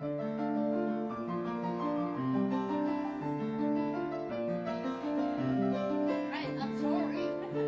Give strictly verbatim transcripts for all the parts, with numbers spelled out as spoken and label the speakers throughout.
Speaker 1: Right, I'm sorry.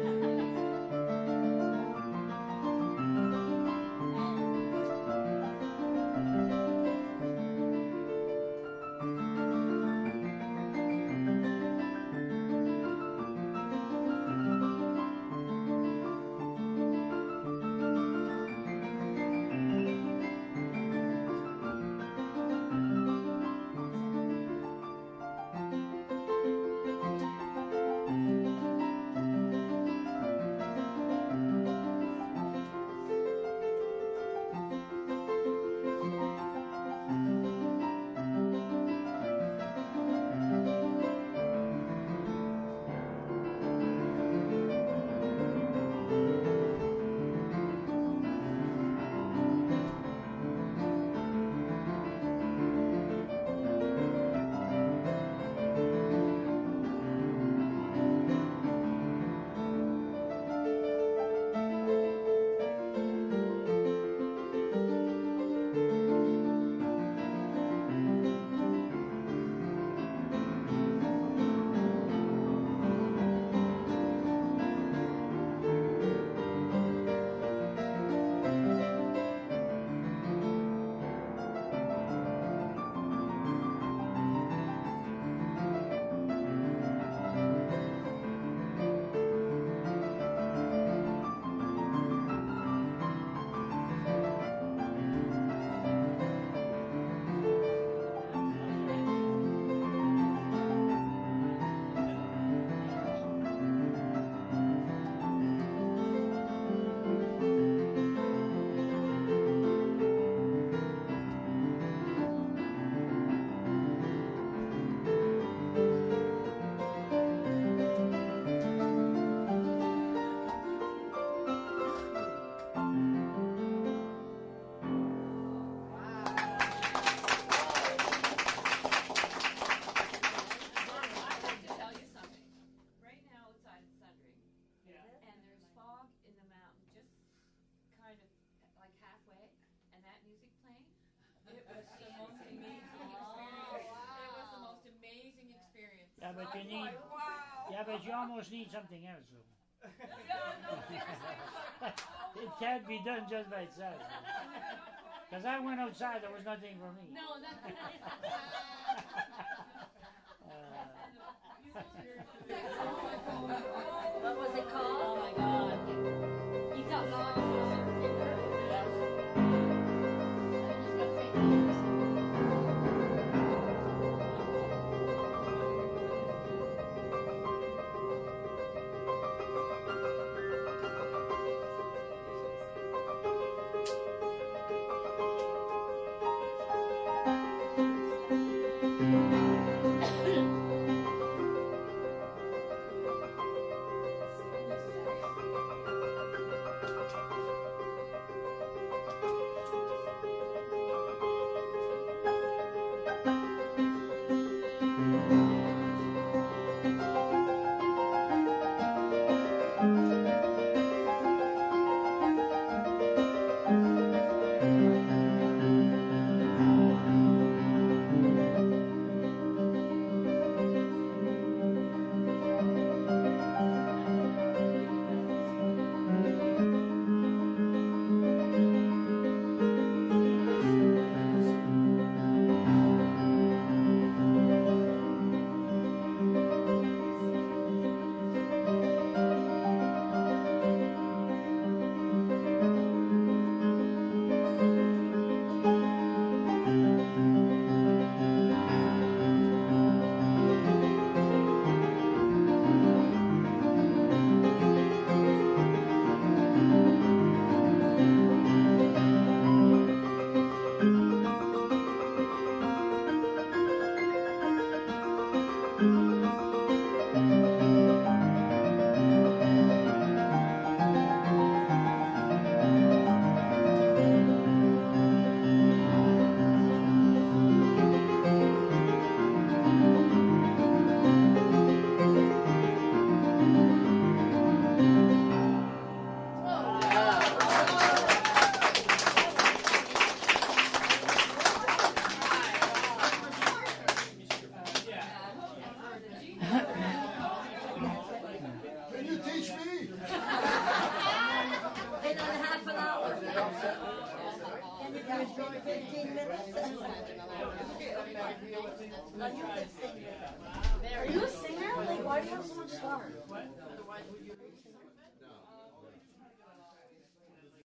Speaker 2: Yeah, but you need. Yeah, but you almost need something else, though. It can't be done just by itself. Because I went outside, there was nothing for me.
Speaker 1: No, nothing. What was it called? Oh my God! You got lost in your finger.
Speaker 3: fifteen minutes? Are you a singer? Like, why do you have so much stars?
Speaker 2: What?